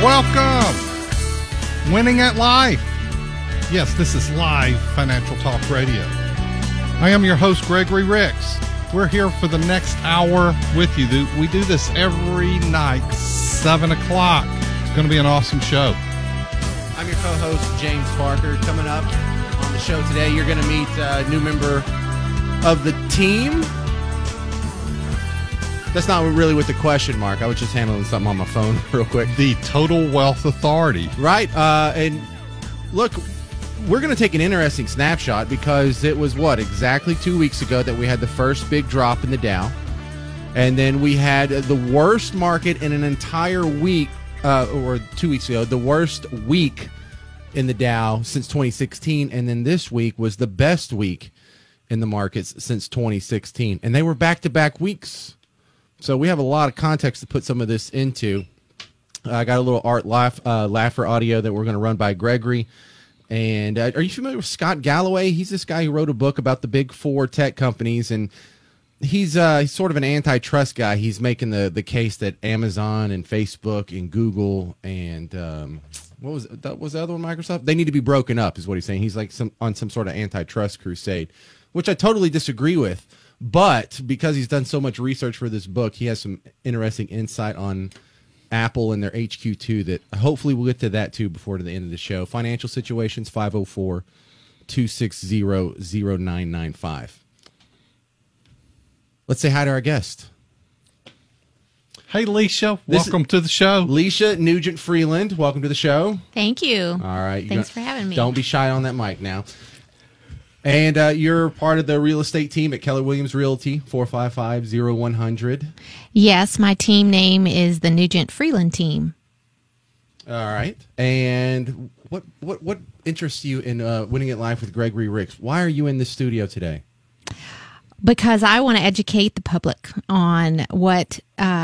welcome. Winning at Life. Yes, this is live Financial Talk Radio. I am your host, Gregory Ricks. We're here for the next hour with you. We do this every night, 7 o'clock. It's going to be an awesome show. I'm your co-host, James Parker. Coming up on the show today, you're going to meet a new member of the team. That's not really with the question mark. I was just handling something on my phone real quick. The Total Wealth Authority. Right. And look, we're going to take an interesting snapshot because it was, exactly 2 weeks ago that we had the first big drop in the Dow. And then we had the worst market in an entire week, or 2 weeks ago, the worst week in the Dow since 2016. And then this week was the best week in the markets since 2016. And they were back-to-back weeks. So we have a lot of context to put some of this into. I got a little Art Laffer audio that we're going to run by Gregory. And are you familiar with Scott Galloway? He's this guy who wrote a book about the big four tech companies, and he's sort of an antitrust guy. He's making the case that Amazon and Facebook and Google and what was the other one, Microsoft? They need to be broken up, is what he's saying. He's like on some sort of antitrust crusade, which I totally disagree with. But because he's done so much research for this book, he has some interesting insight on Apple and their HQ2 that hopefully we'll get to that too before the end of the show. Financial Situations, 504-260-0995. Let's say hi to our guest. Hey, Leisha. Welcome to the show. Leisha Nugent Freeland, welcome to the show. Thank you. All right. Thanks for having me. Don't be shy on that mic now. And you're part of the real estate team at Keller Williams Realty, 455-0100. Yes, my team name is the Nugent Freeland team. All right. And what interests you in Winning at Life with Gregory Ricks? Why are you in the studio today? Because I want to educate the public on what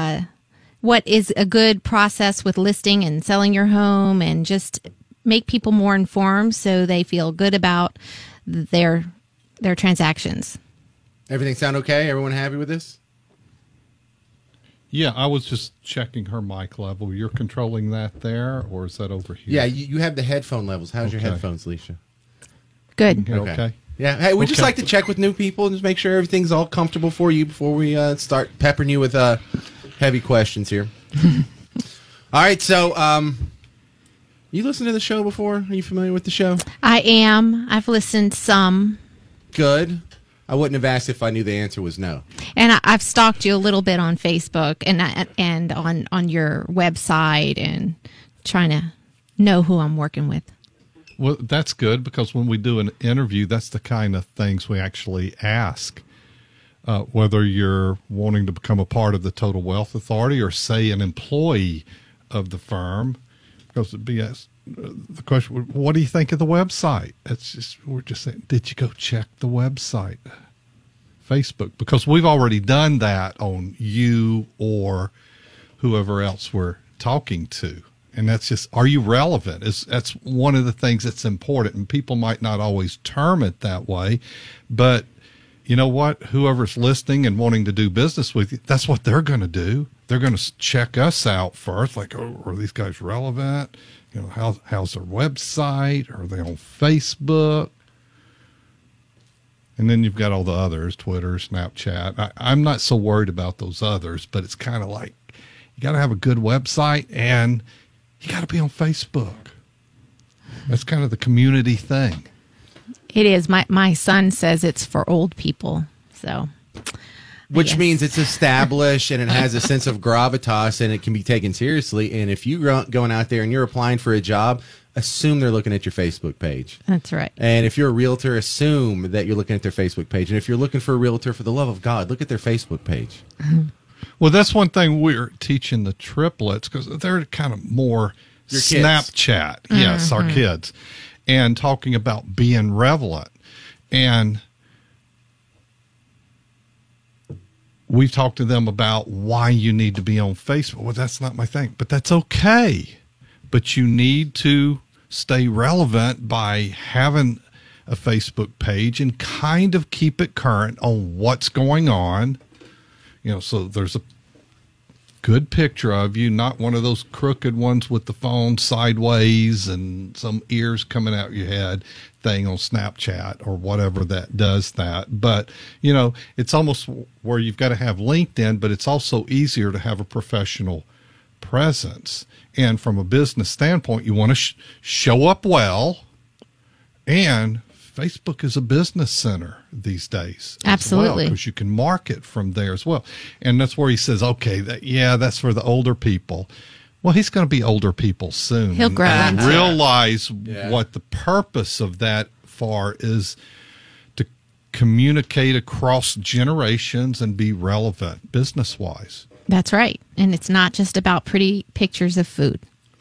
is a good process with listing and selling your home, and just make people more informed so they feel good about their transactions. Everything sound okay? Everyone happy with this? Yeah, I was just checking her mic level. You're controlling that there, or is that over here? Yeah, you have the headphone levels. How's your headphones, Leisha? Good. Okay. Yeah, hey, we just like to check with new people and just make sure everything's all comfortable for you before we start peppering you with heavy questions here. All right, so you listened to the show before? Are you familiar with the show? I am. I've listened some. Good. I wouldn't have asked if I knew the answer was no. And I've stalked you a little bit on Facebook and on your website, and trying to know who I'm working with. Well, that's good, because when we do an interview, that's the kind of things we actually ask. Whether you're wanting to become a part of the Total Wealth Authority or, say, an employee of the firm. Because it'd be asked, the question, what do you think of the website? We're just saying, did you go check the website? Facebook, because we've already done that on you or whoever else we're talking to. And that's just, are you relevant? That's one of the things that's important. And people might not always term it that way, but you know what? Whoever's listening and wanting to do business with you, that's what they're going to do. They're going to check us out first. Like, oh, are these guys relevant? You know, how's their website? Are they on Facebook? And then you've got all the others, Twitter, Snapchat. I'm not so worried about those others, but it's kind of like you got to have a good website and you got to be on Facebook. That's kind of the community thing. It is. My son says it's for old people, so. Which means it's established and it has a sense of gravitas and it can be taken seriously. And if you're going out there and you're applying for a job, assume they're looking at your Facebook page. That's right. And if you're a realtor, assume that you're looking at their Facebook page. And if you're looking for a realtor, for the love of God, look at their Facebook page. Well, that's one thing we're teaching the triplets, because they're kind of more Your Snapchat. Kids. Yes, our kids. And talking about being relevant. And we've talked to them about why you need to be on Facebook. Well, that's not my thing, but that's okay. But you need to stay relevant by having a Facebook page and kind of keep it current on what's going on. You know, so there's good picture of you, not one of those crooked ones with the phone sideways and some ears coming out your head thing on Snapchat or whatever that does that. But, it's almost where you've got to have LinkedIn, but it's also easier to have a professional presence. And from a business standpoint, you want to show up well, and Facebook is a business center these days. Absolutely. Because you can market from there as well. And that's where he says, okay, that's for the older people. Well, he's going to be older people soon. He'll grow and into it. realize what the purpose of that for is, to communicate across generations and be relevant business-wise. That's right. And it's not just about pretty pictures of food.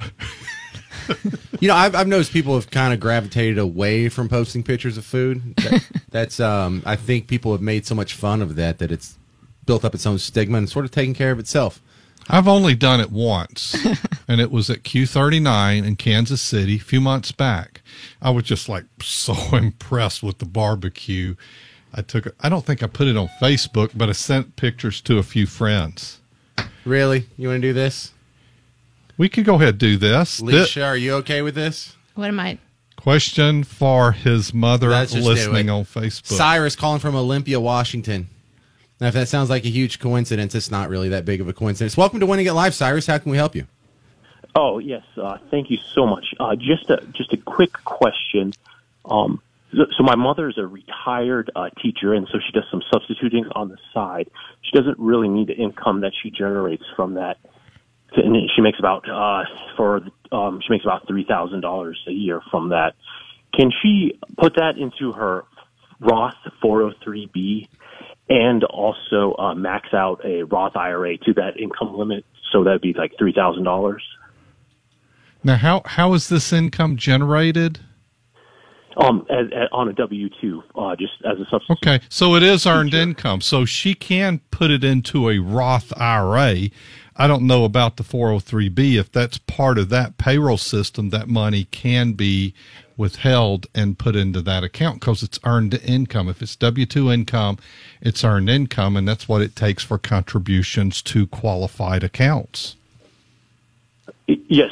I've noticed people have kind of gravitated away from posting pictures of food. That's I think people have made so much fun of that it's built up its own stigma and sort of taken care of itself. I've only done it once, and it was at Q39 in Kansas City a few months back. I was just so impressed with the barbecue. I don't think I put it on Facebook, but I sent pictures to a few friends. Really? You want to do this? We could go ahead and do this. Leisha, are you okay with this? What am I? Question for his mother Let's just listening do it. on Facebook. Cyrus calling from Olympia, Washington. Now, if that sounds like a huge coincidence, it's not really that big of a coincidence. Welcome to Winning It Live, Cyrus. How can we help you? Oh, yes. Thank you so much. Just a quick question. So my mother's a retired teacher, and so she does some substituting on the side. She doesn't really need the income that she generates from that. And she makes about $3,000 a year from that. Can she put that into her Roth 403B and also max out a Roth IRA to that income limit? So that'd be like $3,000. Now, how is this income generated? On a W-2, just as a substitute. Okay, so it is earned income. So she can put it into a Roth IRA. I don't know about the 403B. If that's part of that payroll system, that money can be withheld and put into that account because it's earned income. If it's W-2 income, it's earned income, and that's what it takes for contributions to qualified accounts. Yes.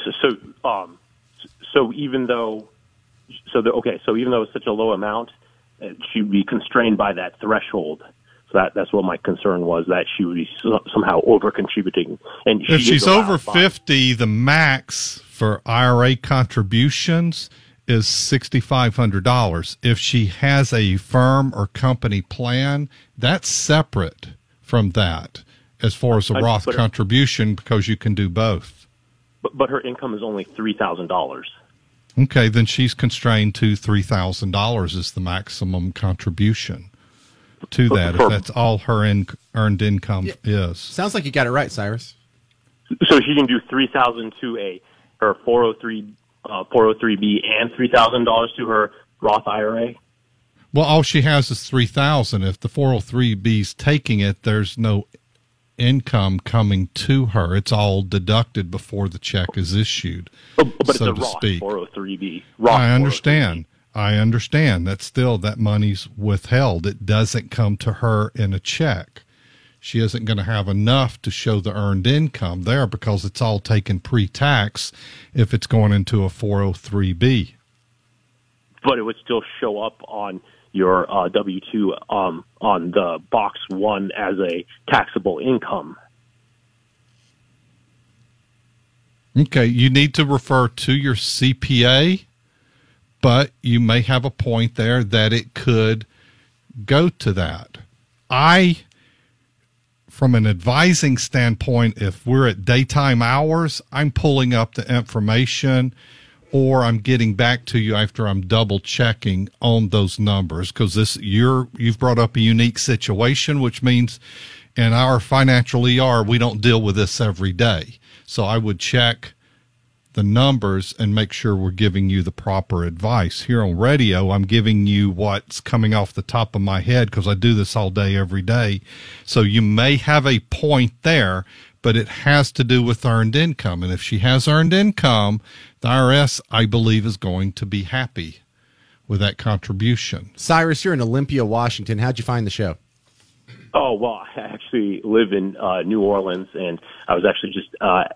So even though it's such a low amount, she'd be constrained by that threshold. So that's what my concern was, that she would be somehow over-contributing. And if she's over 50, the max for IRA contributions is $6,500. If she has a firm or company plan, that's separate from that as far as a Roth contribution, because you can do both. But her income is only $3,000. Okay, then she's constrained to $3,000 is the maximum contribution to that, if that's all her earned income is. Sounds like you got it right, Cyrus. So she can do $3,000 to her 403B and $3,000 to her Roth IRA? Well, all she has is $3,000. If the 403B's taking it, there's no income coming to her. It's all deducted before the check is issued, but it's so a to Roth speak. 403B. I understand. I understand. That's still, that money's withheld. It doesn't come to her in a check. She isn't going to have enough to show the earned income there because it's all taken pre-tax if it's going into a 403B. But it would still show up on your W-2 on the box 1 as a taxable income. Okay, you need to refer to your CPA, but you may have a point there that it could go to that. From an advising standpoint, if we're at daytime hours, I'm pulling up the information, or I'm getting back to you after I'm double checking on those numbers, because you've brought up a unique situation, which means in our financial ER, we don't deal with this every day. So I would check the numbers and make sure we're giving you the proper advice. Here on radio, I'm giving you what's coming off the top of my head because I do this all day, every day. So you may have a point there, but it has to do with earned income. And if she has earned income, the IRS, I believe, is going to be happy with that contribution. Cyrus, you're in Olympia, Washington. How'd you find the show? Oh, well, I actually live in New Orleans, and I was actually just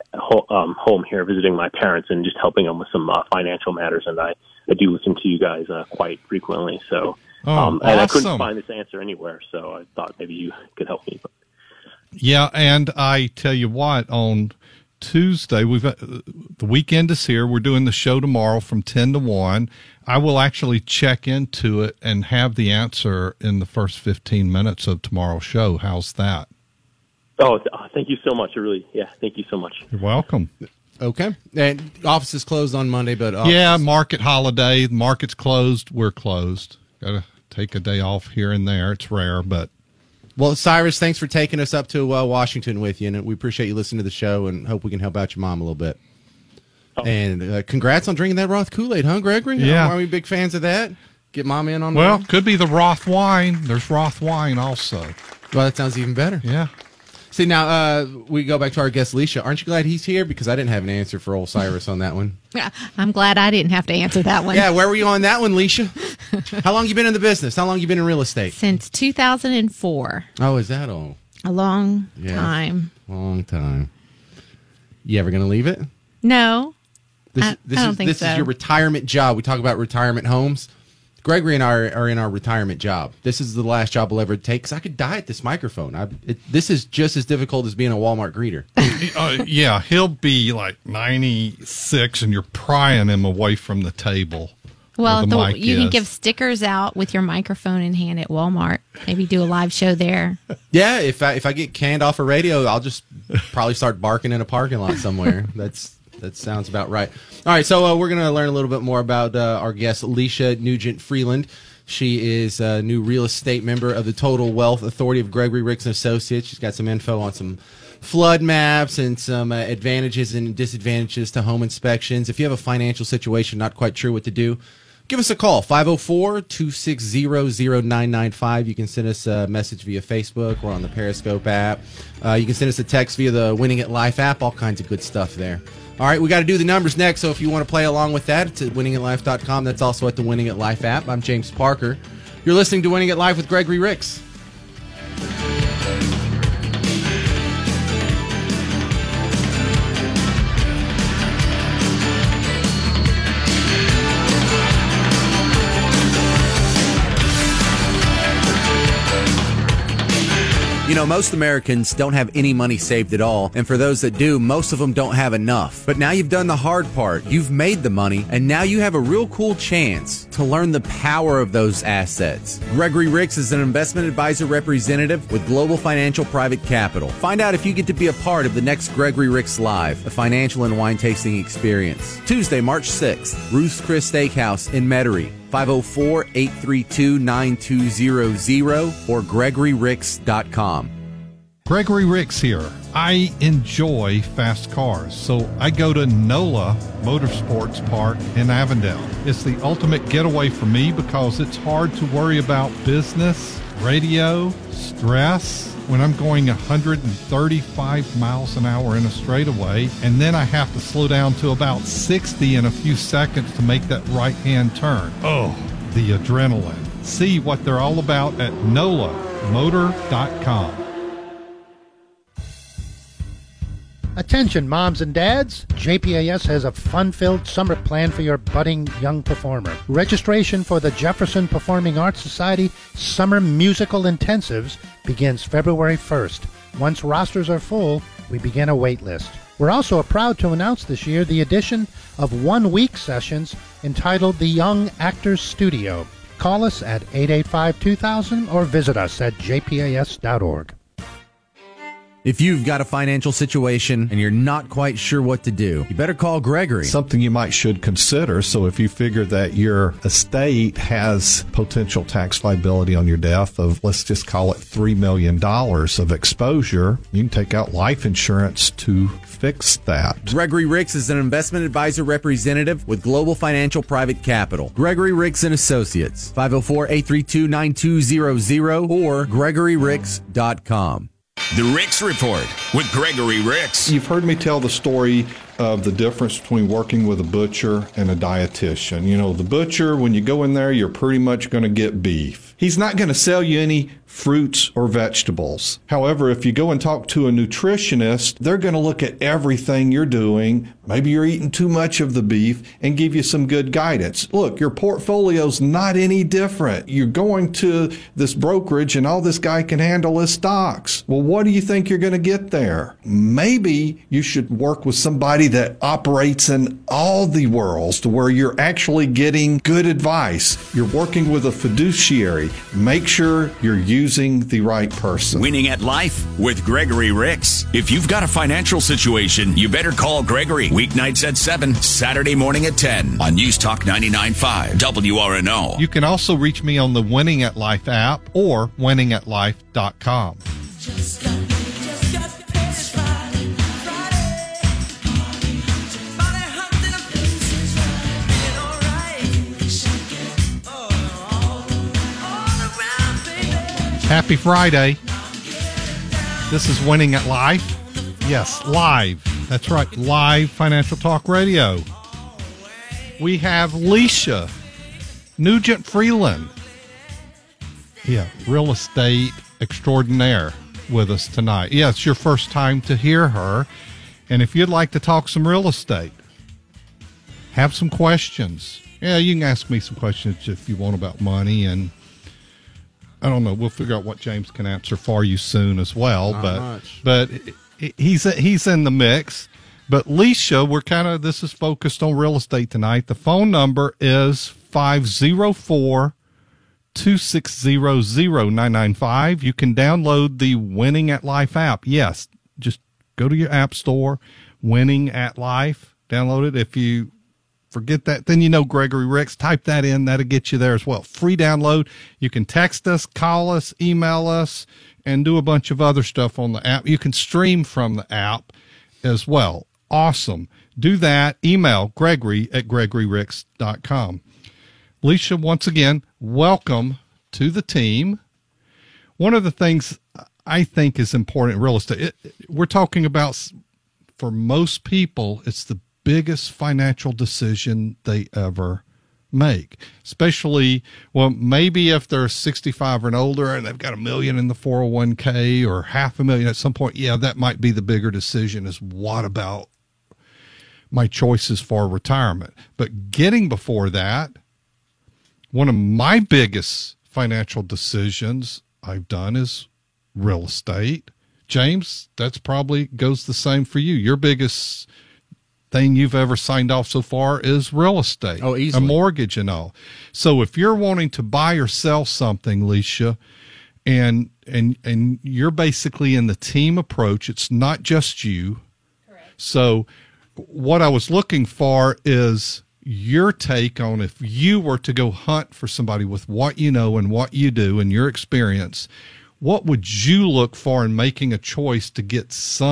home here visiting my parents and just helping them with some financial matters, and I do listen to you guys quite frequently. So, and I couldn't find this answer anywhere, so I thought maybe you could help me. Yeah, and I tell you what, on Tuesday, the weekend is here. We're doing the show tomorrow from 10 to 1. I will actually check into it and have the answer in the first 15 minutes of tomorrow's show. How's that? Oh, thank you so much. Thank you so much. You're welcome. Okay. And office is closed on Monday, but market holiday. The market's closed. We're closed. Got to take a day off here and there. It's rare, but. Well, Cyrus, thanks for taking us up to Washington with you, and we appreciate you listening to the show and hope we can help out your mom a little bit. Oh. And congrats on drinking that Roth Kool-Aid, huh, Gregory? Yeah. Are we big fans of that? Get mom in on that? Well, could be the Roth wine. There's Roth wine also. Well, that sounds even better. Yeah. See, now we go back to our guest, Leisha. Aren't you glad he's here? Because I didn't have an answer for old Cyrus on that one. Yeah, I'm glad I didn't have to answer that one. Yeah, where were you on that one, Leisha? How long you been in the business? How long you been in real estate? Since 2004. Oh, is that all? A long time. Long time. You ever going to leave it? No. I don't think so. This is your retirement job. We talk about retirement homes. Gregory and I are in our retirement job. This is the last job we'll ever take because I could die at this microphone. This is just as difficult as being a Walmart greeter. Yeah, he'll be like 96 and you're prying him away from the table. Well, you can give stickers out with your microphone in hand at Walmart. Maybe do a live show there. Yeah, if I get canned off a radio, I'll just probably start barking in a parking lot somewhere. That sounds about right. All right, so we're going to learn a little bit more about our guest, Leisha Nugent Freeland. She is a new real estate member of the Total Wealth Authority of Gregory Ricks & Associates. She's got some info on some flood maps and some advantages and disadvantages to home inspections. If you have a financial situation, not quite sure what to do, give us a call, 504-260-0995. You can send us a message via Facebook. We're on the Periscope app. You can send us a text via the Winning at Life app. All kinds of good stuff there. All right, we got to do the numbers next, so if you want to play along with that, it's at winningatlife.com. That's also at the Winning at Life app. I'm James Parker. You're listening to Winning at Life with Gregory Ricks. You know, most Americans don't have any money saved at all, and for those that do, most of them don't have enough. But now you've done the hard part. You've made the money, and now you have a real cool chance to learn the power of those assets. Gregory Ricks is an investment advisor representative with Global Financial Private Capital. Find out if you get to be a part of the next Gregory Ricks Live, a financial and wine tasting experience. Tuesday, March 6th, Ruth's Chris Steakhouse in Metairie. 504-832-9200 or GregoryRicks.com. Gregory Ricks here. I enjoy fast cars, so I go to NOLA Motorsports Park in Avondale. It's the ultimate getaway for me because it's hard to worry about business, radio, stress when I'm going 135 miles an hour in a straightaway, and then I have to slow down to about 60 in a few seconds to make that right-hand turn. Oh, the adrenaline. See what they're all about at NOLAmotor.com. Attention moms and dads, JPAS has a fun-filled summer plan for your budding young performer. Registration for the Jefferson Performing Arts Society Summer Musical Intensives begins February 1st. Once rosters are full, we begin a wait list. We're also proud to announce this year the addition of one-week sessions entitled The Young Actors Studio. Call us at 885-2000 or visit us at jpas.org. If you've got a financial situation and you're not quite sure what to do, you better call Gregory. Something you should consider. So if you figure that your estate has potential tax liability on your death of, let's just call it $3 million of exposure, you can take out life insurance to fix that. Gregory Ricks is an investment advisor representative with Global Financial Private Capital. Gregory Ricks & Associates, 504-832-9200 or GregoryRicks.com. The Ricks Report with Gregory Ricks. You've heard me tell the story of the difference between working with a butcher and a dietitian. You know, the butcher, when you go in there, you're pretty much going to get beef. He's not going to sell you any fruits or vegetables. However, if you go and talk to a nutritionist, they're going to look at everything you're doing. Maybe you're eating too much of the beef and give you some good guidance. Look, your portfolio's not any different. You're going to this brokerage and all this guy can handle is stocks. Well, what do you think you're going to get there? Maybe you should work with somebody that operates in all the worlds to where you're actually getting good advice. You're working with a fiduciary. Make sure you're using the right person. Winning at Life with Gregory Ricks. If you've got a financial situation, you better call Gregory. Weeknights at 7, Saturday morning at 10 on News Talk 99.5 WRNO. You can also reach me on the Winning at Life app or winningatlife.com. Happy Friday. This is Winning at Life. Yes, live. That's right, live Financial Talk Radio. We have Leisha Nugent Freeland. Yeah, real estate extraordinaire with us tonight. Yeah, it's your first time to hear her. And if you'd like to talk some real estate, have some questions. Yeah, you can ask me some questions if you want about money, and I don't know. We'll figure out what James can answer for you soon as well. But he's in the mix. But Leisha, this is focused on real estate tonight. The phone number is 504-260-0995. You can download the Winning at Life app. Yes, just go to your app store, Winning at Life, download it. If you forget that, then you know Gregory Ricks. Type that in. That'll get you there as well. Free download. You can text us, call us, email us, and do a bunch of other stuff on the app. You can stream from the app as well. Awesome. Do that. Email Gregory at GregoryRicks.com. Leisha, once again, welcome to the team. One of the things I think is important in real estate, we're talking about, for most people, it's the biggest financial decision they ever make, especially, well, maybe if they're 65 and older and they've got $1 million in the 401k or $500,000 at some point. Yeah, that might be the bigger decision, is what about my choices for retirement? But getting before that, one of my biggest financial decisions I've done is real estate. James, that's probably goes the same for you. Your biggest thing you've ever signed off so far is real estate. Oh, easily. A mortgage and all. So if you're wanting to buy or sell something, Leisha, and you're basically in the team approach, it's not just you. Correct. So what I was looking for is your take on, if you were to go hunt for somebody with what you know and what you do and your experience, what would you look for in making a choice to get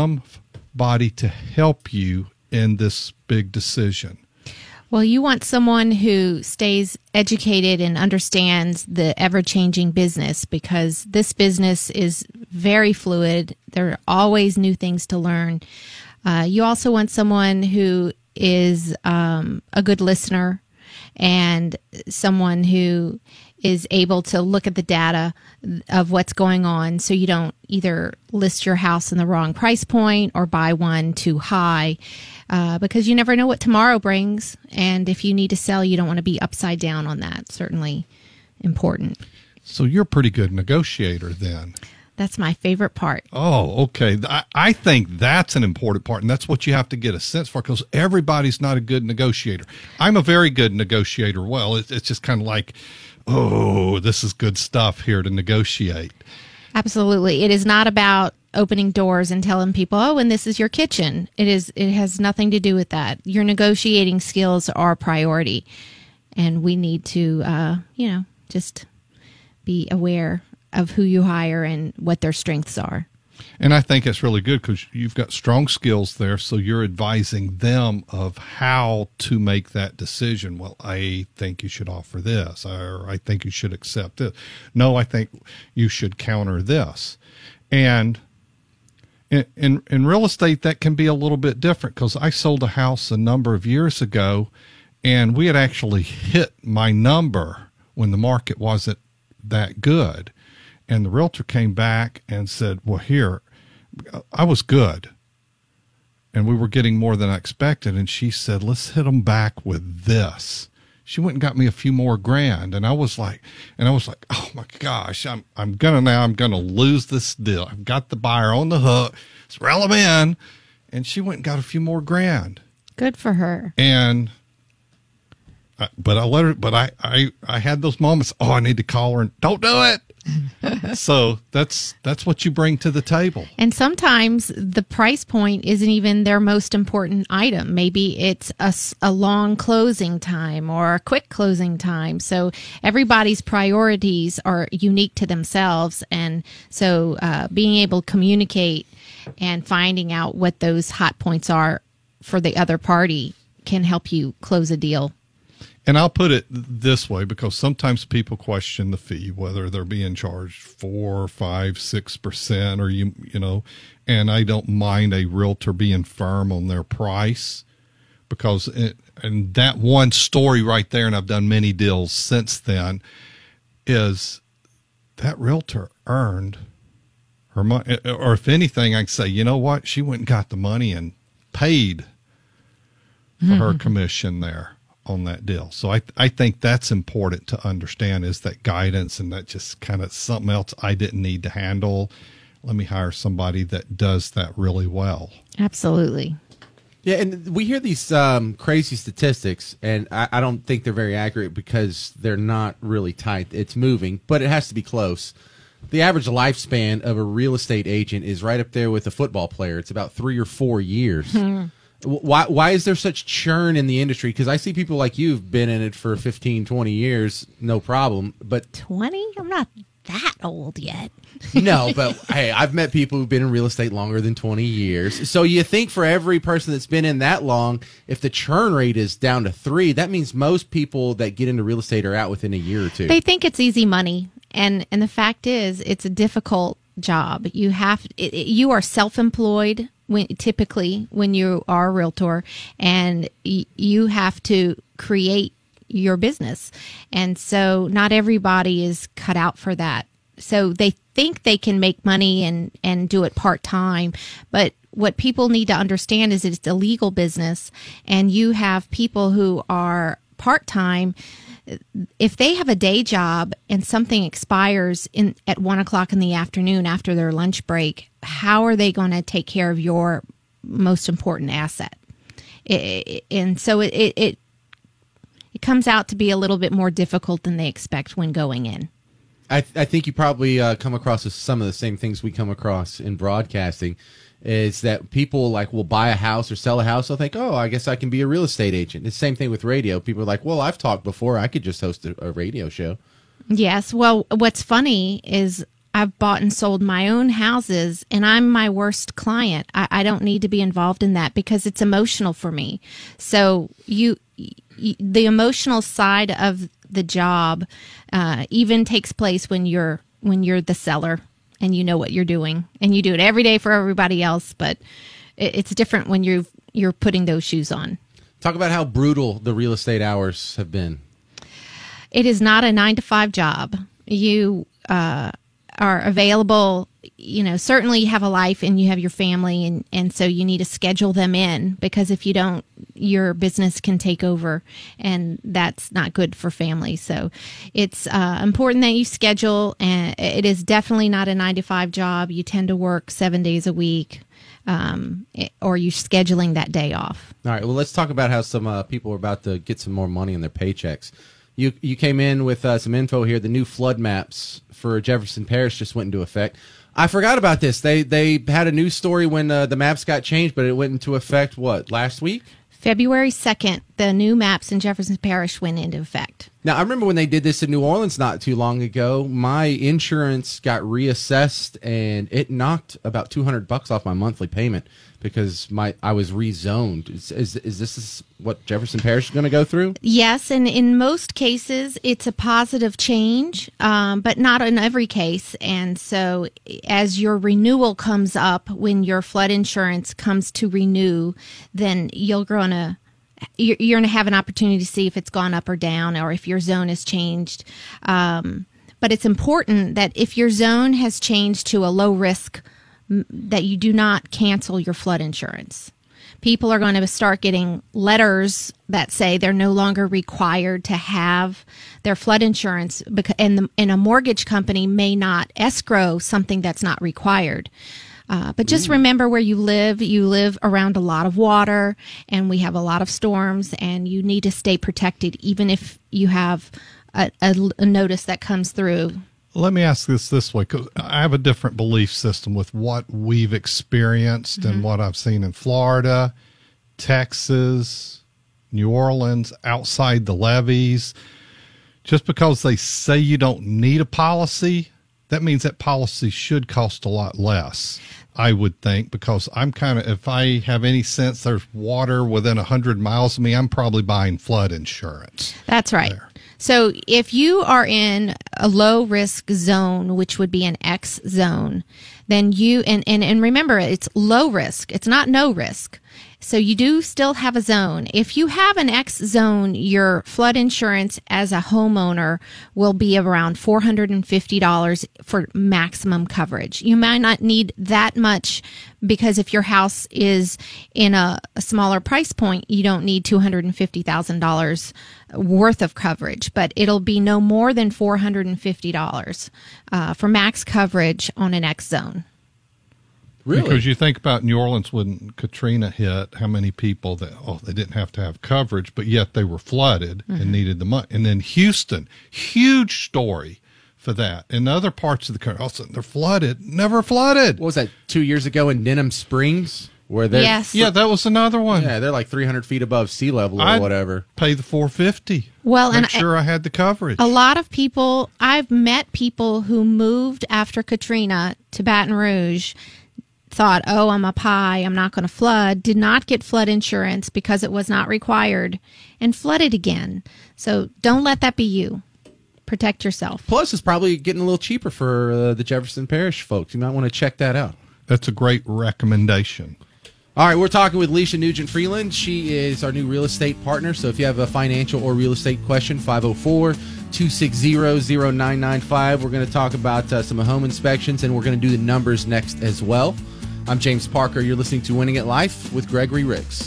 somebody to help you in this big decision? Well, you want someone who stays educated and understands the ever-changing business, because this business is very fluid. There are always new things to learn. You also want someone who is a good listener and someone who is able to look at the data of what's going on, so you don't either list your house in the wrong price point or buy one too high, because you never know what tomorrow brings. And if you need to sell, you don't want to be upside down on that. Certainly important. So you're a pretty good negotiator then. That's my favorite part. Oh, okay. I think that's an important part, and that's what you have to get a sense for, because everybody's not a good negotiator. I'm a very good negotiator. Well, it's just kind of like, oh, this is good stuff here to negotiate. Absolutely. It is not about opening doors and telling people, oh, and this is your kitchen. It has nothing to do with that. Your negotiating skills are priority, and we need to, just be aware of who you hire and what their strengths are. And I think it's really good because you've got strong skills there, so you're advising them of how to make that decision. Well, I think you should offer this, or I think you should accept this. No, I think you should counter this. And in real estate, that can be a little bit different, because I sold a house a number of years ago, and we had actually hit my number when the market wasn't that good. And the realtor came back and said, well, here, I was good. And we were getting more than I expected. And she said, let's hit them back with this. She went and got me a few more grand. And I was like, oh my gosh, I'm gonna lose this deal. I've got the buyer on the hook. Let's reel them in. And she went and got a few more grand. Good for her. And, but I had those moments. Oh, I need to call her and don't do it. So that's what you bring to the table. And sometimes the price point isn't even their most important item. Maybe it's a long closing time or a quick closing time. So everybody's priorities are unique to themselves. And so being able to communicate and finding out what those hot points are for the other party can help you close a deal. And I'll put it this way, because sometimes people question the fee, whether they're being charged 4, 5, 6%, or you know, and I don't mind a realtor being firm on their price, because and that one story right there, and I've done many deals since then, is that realtor earned her money, or if anything, I can say, you know what, she went and got the money and paid for her commission there on that deal. So I think that's important to understand, is that guidance, and that just kind of something else I didn't need to handle. Let me hire somebody that does that really well. Absolutely. Yeah, and we hear these crazy statistics, and I don't think they're very accurate because they're not really tight. It's moving, but it has to be close. The average lifespan of a real estate agent is right up there with a football player. It's about 3 or 4 years. Why is there such churn in the industry? Because I see people like you've been in it for 15, 20 years, no problem. But 20? I'm not that old yet. No, but hey, I've met people who've been in real estate longer than 20 years. So you think for every person that's been in that long, if the churn rate is down to 3, that means most people that get into real estate are out within a year or two. They think it's easy money. And the fact is, it's a difficult job. You are self-employed typically when you are a realtor, and you have to create your business. And so not everybody is cut out for that. So they think they can make money and do it part-time. But what people need to understand is it's a legal business, and you have people who are part-time. If they have a day job and something expires at 1 o'clock in the afternoon after their lunch break, how are they going to take care of your most important asset? And so it comes out to be a little bit more difficult than they expect when going in. I think you probably come across some of the same things we come across in broadcasting. Is that people will buy a house or sell a house, they'll think, oh, I guess I can be a real estate agent. It's the same thing with radio. People are like, well, I've talked before. I could just host a radio show. Yes. Well, what's funny is I've bought and sold my own houses, and I'm my worst client. I don't need to be involved in that because it's emotional for me. So the emotional side of the job even takes place when you're the seller. And you know what you're doing, and you do it every day for everybody else, but it's different when you're putting those shoes on. Talk about how brutal the real estate hours have been. It is not a 9-to-5 job. You are available, certainly you have a life and you have your family, and so you need to schedule them in, because if you don't, your business can take over, and that's not good for families. So it's important that you schedule, and it is definitely not a 9-to-5 job. You tend to work 7 days a week, or you're scheduling that day off. All right, well, let's talk about how some people are about to get some more money in their paychecks. You came in with some info here. The new flood maps for Jefferson Parish just went into effect. I forgot about this. They had a news story when the maps got changed, but it went into effect, last week? February 2nd, the new maps in Jefferson Parish went into effect. Now, I remember when they did this in New Orleans not too long ago, my insurance got reassessed, and it knocked about $200 off my monthly payment because I was rezoned. Is this what Jefferson Parish is going to go through? Yes, and in most cases, it's a positive change, but not in every case. And so as your renewal comes up, when your flood insurance comes to renew, then you're going to have an opportunity to see if it's gone up or down, or if your zone has changed. But But it's important that if your zone has changed to a low risk, that you do not cancel your flood insurance. People are going to start getting letters that say they're no longer required to have their flood insurance, and a mortgage company may not escrow something that's not required. But just remember where you live. You live around a lot of water, and we have a lot of storms, and you need to stay protected even if you have a notice that comes through. Let me ask this way, because I have a different belief system with what we've experienced and what I've seen in Florida, Texas, New Orleans, outside the levees. Just because they say you don't need a policy, that means that policy should cost a lot less, I would think, because I'm if I have any sense there's water within 100 miles of me, I'm probably buying flood insurance. That's right. There. So if you are in a low risk zone, which would be an X zone, then you, and remember, it's low risk. It's not no risk. So you do still have a zone. If you have an X zone, your flood insurance as a homeowner will be around $450 for maximum coverage. You might not need that much, because if your house is in a smaller price point, you don't need $250,000 worth of coverage, but it'll be no more than $450 for max coverage on an X zone. Really? Because you think about New Orleans when Katrina hit, how many people they didn't have to have coverage, but yet they were flooded and needed the money. And then Houston, huge story for that. In other parts of the country, all of a sudden they're flooded, never flooded. What was that, 2 years ago in Denham Springs? Where they're, Yes. Yeah, that was another one. Yeah, they're like 300 feet above sea level or whatever. Pay the $450. Well, Make and sure I had the coverage. a lot of people, I've met people who moved after Katrina to Baton Rouge, thought, oh, I'm up high, I'm not going to flood, did not get flood insurance because it was not required, and flooded again. So don't let that be you. Protect yourself. Plus, it's probably getting a little cheaper for the Jefferson Parish folks. You might want to check that out. That's a great recommendation. All right, we're talking with Leisha Nugent Freeland. She is our new real estate partner. So if you have a financial or real estate question, 504-260-0995. We're going to talk about some home inspections, and we're going to do the numbers next as well. I'm James Parker. You're listening to Winning at Life with Gregory Ricks.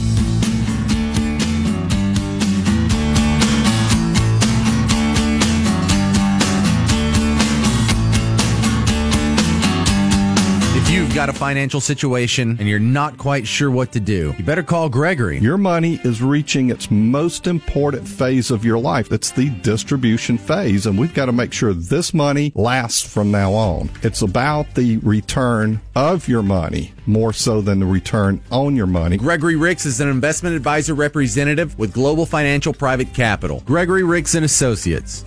If you've got a financial situation and you're not quite sure what to do, you better call Gregory. Your money is reaching its most important phase of your life. It's the distribution phase, and we've got to make sure this money lasts from now on. It's about the return of your money more so than the return on your money. Gregory Ricks is an investment advisor representative with Global Financial Private Capital. Gregory Ricks and Associates,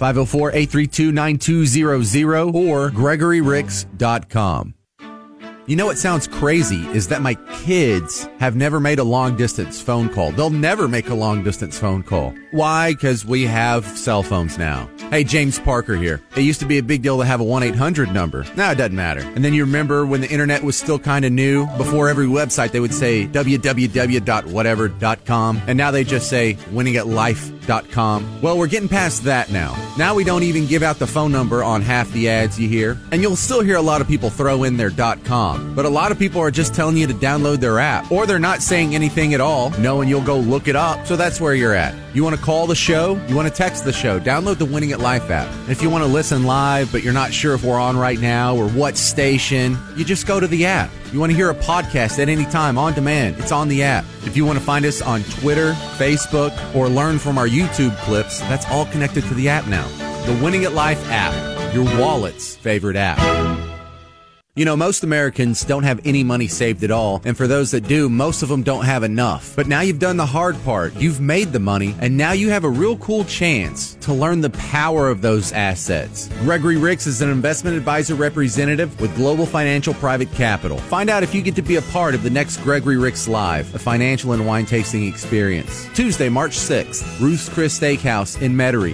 504-832-9200 or GregoryRicks.com. You know what sounds crazy is that my kids have never made a long-distance phone call. They'll never make a long-distance phone call. Why? Because we have cell phones now. Hey, James Parker here. It used to be a big deal to have a 1-800 number. Now it doesn't matter. And then you remember when the internet was still kind of new? Before every website, they would say www.whatever.com. And now they just say winningatlife.com. Well, we're getting past that now. Now we don't even give out the phone number on half the ads you hear. And you'll still hear a lot of people throw in their .com. But a lot of people are just telling you to download their app. Or they're not saying anything at all, knowing you'll go look it up. So that's where you're at. You want to call the show? You want to text the show? Download the Winning at Life app. And if you want to listen live, but you're not sure if we're on right now or what station, you just go to the app. You want to hear a podcast at any time on demand, it's on the app. If you want to find us on Twitter, Facebook, or learn from our YouTube clips, that's all connected to the app now. The Winning at Life app, your wallet's favorite app. You know, most Americans don't have any money saved at all, and for those that do, most of them don't have enough. But now you've done the hard part. You've made the money, and now you have a real cool chance to learn the power of those assets. Gregory Ricks is an investment advisor representative with Global Financial Private Capital. Find out if you get to be a part of the next Gregory Ricks Live, a financial and wine tasting experience. Tuesday, March 6th, Ruth's Chris Steakhouse in Metairie.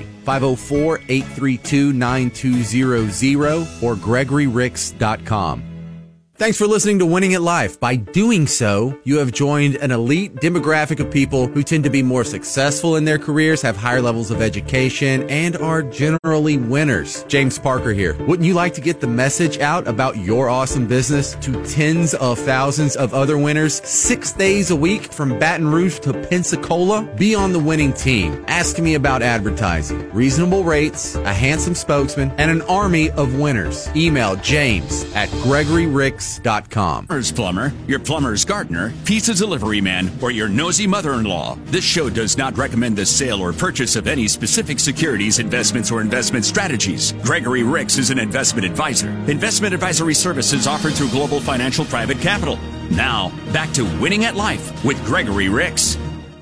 504-832-9200 or GregoryRicks.com. Thanks for listening to Winning at Life. By doing so, you have joined an elite demographic of people who tend to be more successful in their careers, have higher levels of education, and are generally winners. James Parker here. Wouldn't you like to get the message out about your awesome business to tens of thousands of other winners 6 days a week from Baton Rouge to Pensacola? Be on the winning team. Ask me about advertising, reasonable rates, a handsome spokesman, and an army of winners. Email james@GregoryRicks.com. Plumber's plumber, your plumber's gardener, pizza delivery man, or your nosy mother-in-law. This show does not recommend the sale or purchase of any specific securities, investments, or investment strategies. Gregory Ricks is an investment advisor. Investment advisory services offered through Global Financial Private Capital. Now, back to Winning at Life with Gregory Ricks.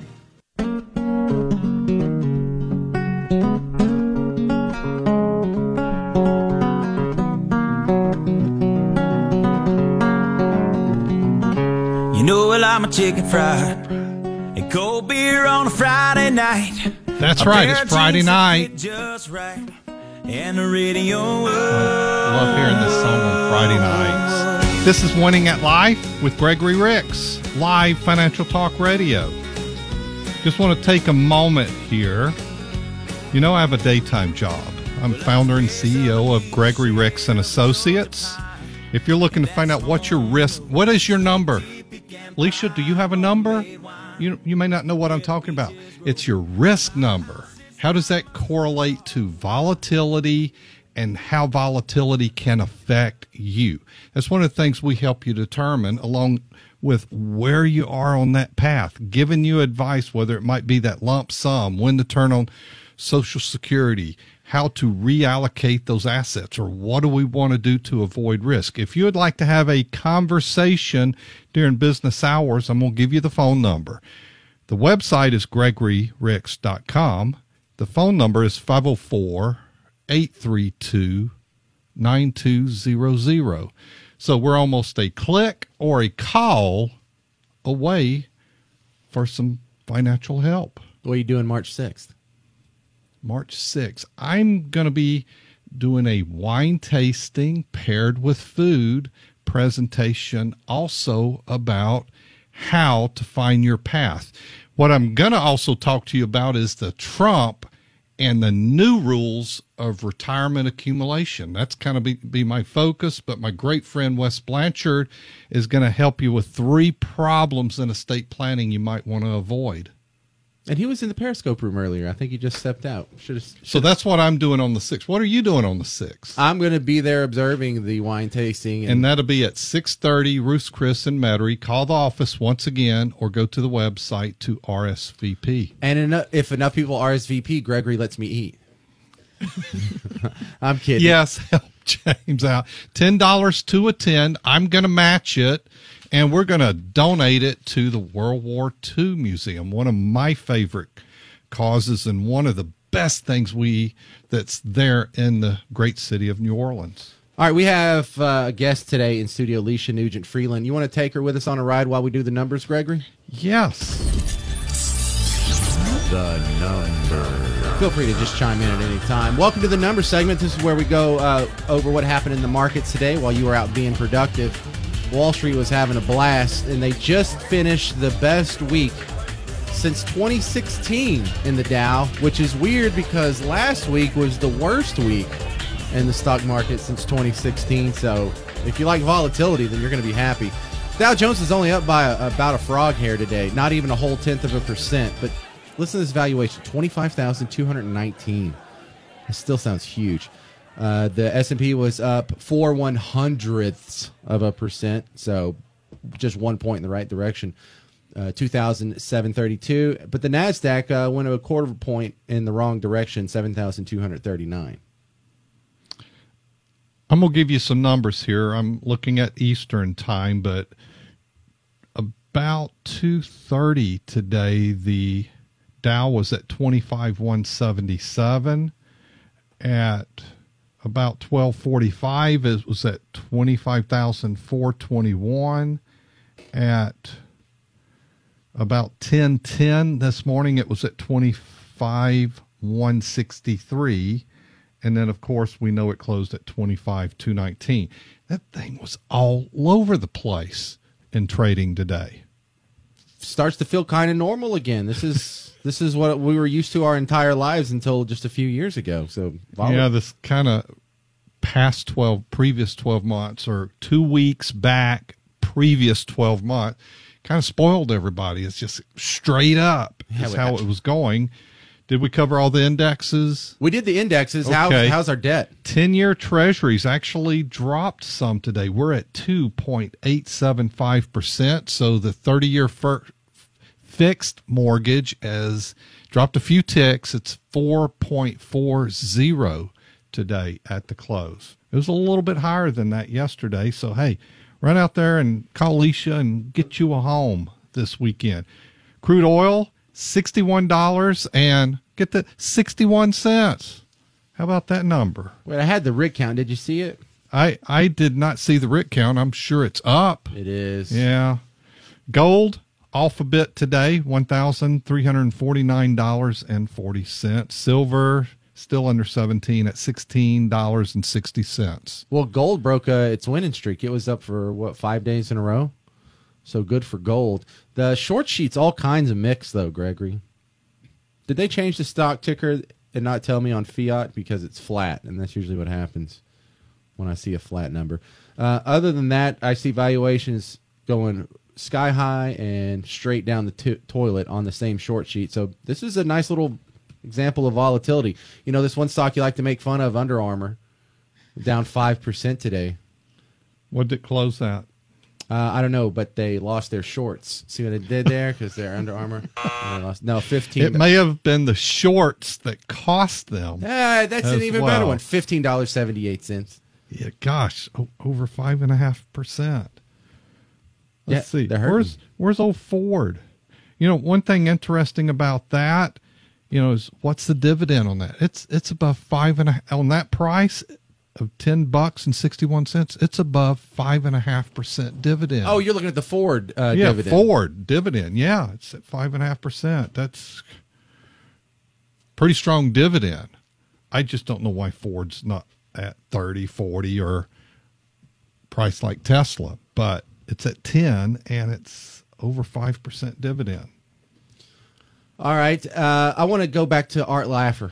I'm a chicken fried and cold beer on a Friday night. That's right, it's Friday night. Just right. And the radio. Love hearing this song on Friday nights. This is Winning at Life with Gregory Ricks, live Financial Talk Radio. Just want to take a moment here. You know, I have a daytime job. I'm founder and CEO of Gregory Ricks and Associates. If you're looking to find out what's your risk, what is your number? Alicia, do you have a number? You may not know what I'm talking about. It's your risk number. How does that correlate to volatility and how volatility can affect you? That's one of the things we help you determine, along with where you are on that path, giving you advice, whether it might be that lump sum, when to turn on Social Security, how to reallocate those assets, or what do we want to do to avoid risk. If you would like to have a conversation during business hours, I'm going to give you the phone number. The website is GregoryRicks.com. The phone number is 504-832-9200. So we're almost a click or a call away for some financial help. What are you doing March 6th? March 6th, I'm going to be doing a wine tasting paired with food presentation, also about how to find your path. What I'm going to also talk to you about is the Trump and the new rules of retirement accumulation. That's kind of be my focus, but my great friend Wes Blanchard is going to help you with 3 problems in estate planning you might want to avoid. And he was in the Periscope room earlier. I think he just stepped out. So that's what I'm doing on the 6th. What are you doing on the 6th? I'm going to be there observing the wine tasting. And that'll be at 6:30, Ruth's Chris in Metairie. Call the office once again or go to the website to RSVP. And if enough people RSVP, Gregory lets me eat. I'm kidding. Yes, help James out. $10 to attend. I'm going to match it. And we're going to donate it to the World War II Museum, one of my favorite causes and one of the best things that's there in the great city of New Orleans. All right, we have a guest today in studio, Alicia Nugent Freeland. You want to take her with us on a ride while we do the numbers, Gregory? Yes. The number. Feel free to just chime in at any time. Welcome to the number segment. This is where we go over what happened in the markets today while you were out being productive. Wall Street was having a blast, and they just finished the best week since 2016 in the Dow, which is weird because last week was the worst week in the stock market since 2016. So if you like volatility, then you're going to be happy. Dow Jones is only up by about a frog hair today, not even a whole 0.1%. But listen to this valuation, 25,219. It still sounds huge. The S&P was up 0.04%, so just 1 point in the right direction, 2,732. But the NASDAQ went a 0.25 point in the wrong direction, 7,239. I'm going to give you some numbers here. I'm looking at Eastern time, but about 2:30 today, the Dow was at 25,177. At about 12:45, it was at 25,421. At about 10:10 this morning, it was at 25,163. And then, of course, we know it closed at 25,219. That thing was all over the place in trading today. Starts to feel kind of normal again. This is what we were used to our entire lives until just a few years ago. So yeah, this kind of previous 12 months or 2 weeks back, previous 12 months, kind of spoiled everybody. It's just straight up is how it was going. Did we cover all the indexes? We did the indexes. Okay. How's our debt? 10-year treasuries actually dropped some today. We're at 2.875%. So the 30-year fixed mortgage has dropped a few ticks. It's 4.40 today at the close. It was a little bit higher than that yesterday. So, hey, run out there and call Alicia and get you a home this weekend. Crude oil, $61 and get the 61 cents. How about that number? Wait, I had the rig count. Did you see it? I did not see the rig count. I'm sure it's up. It is. Yeah. Gold off a bit today, $1,349.40. Silver still under 17 at $16.60. Well, gold broke its winning streak. It was up for 5 days in a row. So good for gold. The short sheet's all kinds of mix, though, Gregory. Did they change the stock ticker and not tell me on fiat? Because it's flat, and that's usually what happens when I see a flat number. Other than that, I see valuations going sky high and straight down the toilet on the same short sheet. So this is a nice little example of volatility. You know, this one stock you like to make fun of, Under Armour, down 5% today. What did it close at? I don't know, but they lost their shorts. See what they did there? Because they're Under Armour. And they lost, no, 15. It may have been the shorts that cost them. That's an even better one. $15.78. Yeah, gosh, over 5.5%. Let's see. Where's old Ford? You know, one thing interesting about that, you know, is what's the dividend on that? It's above 5.5 on that price of $10.61. It's above 5.5% dividend. Oh, you're looking at the Ford dividend. Ford dividend. Yeah, it's at 5.5%. That's pretty strong dividend. I just don't know why Ford's not at 30, 40 or price like Tesla, but it's at 10 and it's over 5% dividend. All right. I want to go back to Art Laffer.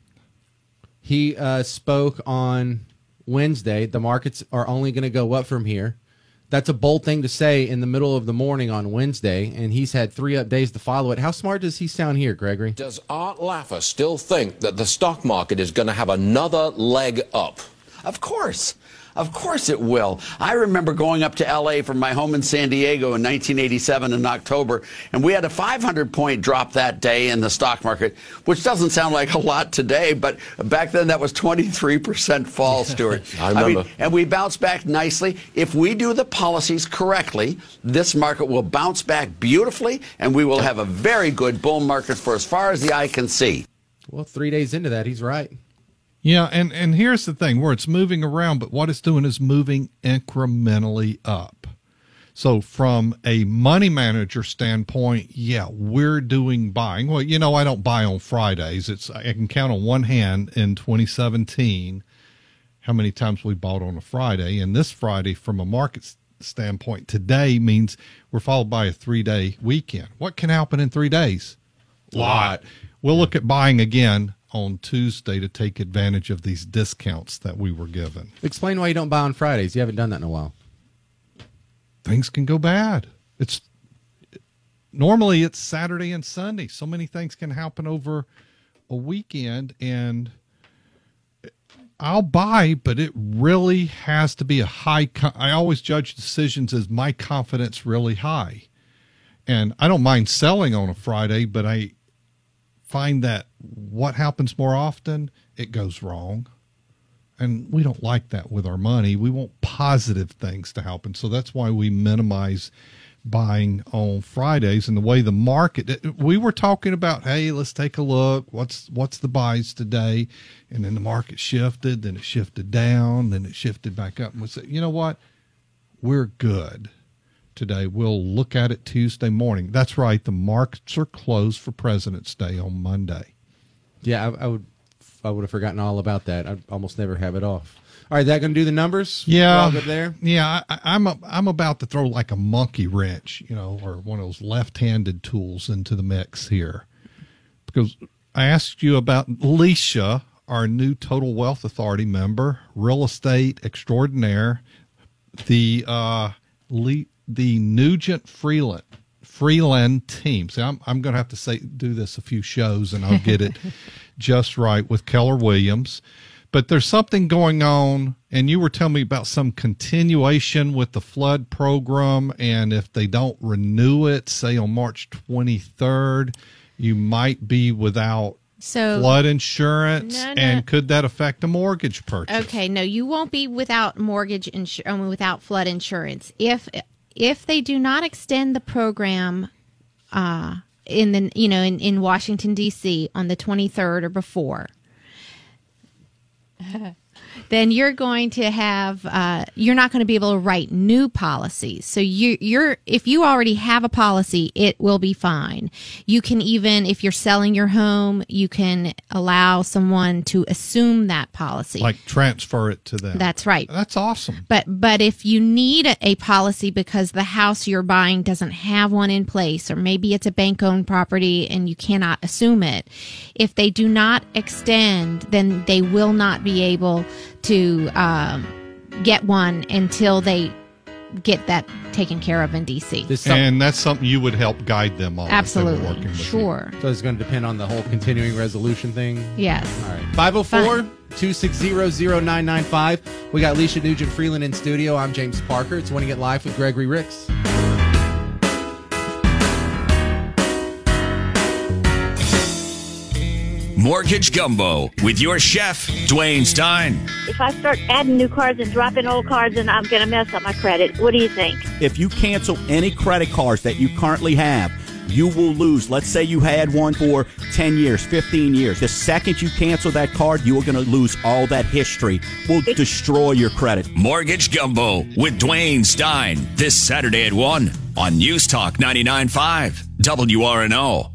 He spoke on Wednesday. The markets are only going to go up from here. That's a bold thing to say in the middle of the morning on Wednesday, and he's had 3 up days to follow it. How smart does he sound here, Gregory? Does Art Laffer still think that the stock market is going to have another leg up? Of course. Of course it will. I remember going up to L.A. from my home in San Diego in 1987 in October, and we had a 500-point drop that day in the stock market, which doesn't sound like a lot today, but back then that was 23% fall, Stuart. I remember. And we bounced back nicely. If we do the policies correctly, this market will bounce back beautifully, and we will have a very good bull market for as far as the eye can see. Well, 3 days into that, he's right. Yeah, and here's the thing, where it's moving around, but what it's doing is moving incrementally up. So from a money manager standpoint, yeah, we're doing buying. Well, you know, I don't buy on Fridays. I can count on one hand in 2017 how many times we bought on a Friday. And this Friday, from a market standpoint, today means we're followed by a 3-day weekend. What can happen in 3 days? A lot. We'll look at buying again on Tuesday to take advantage of these discounts that we were given. Explain why you don't buy on Fridays. You haven't done that in a while. Things can go bad. Normally it's Saturday and Sunday. So many things can happen over a weekend, and I'll buy, but it really has to be a high. I always judge decisions as my confidence really high, and I don't mind selling on a Friday, but I find that what happens more often, it goes wrong. And we don't like that with our money. We want positive things to happen. So that's why we minimize buying on Fridays. And the way the market, we were talking about, hey, let's take a look. What's the buys today? And then the market shifted, then it shifted down, then it shifted back up. And we said, you know what? We're good today. We'll look at it Tuesday morning. That's right. The markets are closed for President's Day on Monday. Yeah, I would I would have forgotten all about that. I almost never have it off. All right, that going to do the numbers? Yeah, We're all good there. Yeah, I'm about to throw like a monkey wrench, or one of those left-handed tools into the mix here, because I asked you about Leisha, our new Total Wealth Authority member, real estate extraordinaire, the Nugent Freeland team. See, I'm going to have to do this a few shows, and I'll get it just right with Keller Williams. But there's something going on, and you were telling me about some continuation with the flood program, and if they don't renew it, say on March 23rd, you might be without flood insurance. No. And could that affect a mortgage purchase? Okay, no, you won't be without without flood insurance. If they do not extend the program in Washington D.C. on the 23rd or before, then you're going to have you're not going to be able to write new policies. So if you already have a policy, it will be fine. You can even, if you're selling your home, you can allow someone to assume that policy, like transfer it to them. That's right. That's awesome. But if you need a policy because the house you're buying doesn't have one in place, or maybe it's a bank-owned property and you cannot assume it, if they do not extend, then they will not be able to get one until they get that taken care of in D.C. And that's something you would help guide them on. Absolutely. Sure. So it's going to depend on the whole continuing resolution thing? Yes. All right. 504-260-0995. We got Leisha Nugent Freeland in studio. I'm James Parker. It's Winning It Live with Gregory Ricks. Mortgage Gumbo with your chef, Dwayne Stein. If I start adding new cards and dropping old cards, then I'm going to mess up my credit. What do you think? If you cancel any credit cards that you currently have, you will lose. Let's say you had one for 10 years, 15 years. The second you cancel that card, you are going to lose all that history. Will destroy your credit. Mortgage Gumbo with Dwayne Stein this Saturday at 1 on News Talk 99.5 WRNO.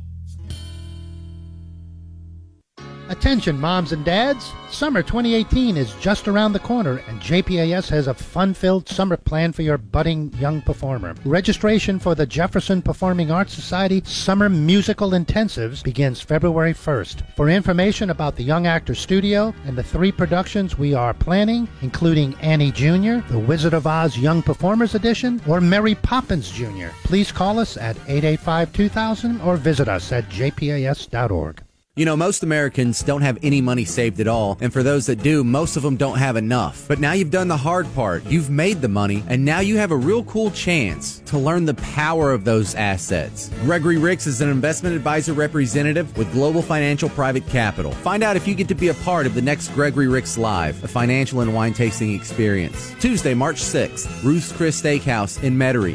Attention, moms and dads. Summer 2018 is just around the corner, and JPAS has a fun-filled summer plan for your budding young performer. Registration for the Jefferson Performing Arts Society Summer Musical Intensives begins February 1st. For information about the Young Actors Studio and the 3 productions we are planning, including Annie Jr., The Wizard of Oz Young Performers Edition, or Mary Poppins Jr., please call us at 885-2000 or visit us at jpas.org. You know, most Americans don't have any money saved at all, and for those that do, most of them don't have enough. But now you've done the hard part. You've made the money, and now you have a real cool chance to learn the power of those assets. Gregory Ricks is an investment advisor representative with Global Financial Private Capital. Find out if you get to be a part of the next Gregory Ricks Live, a financial and wine tasting experience. Tuesday, March 6th, Ruth's Chris Steakhouse in Metairie.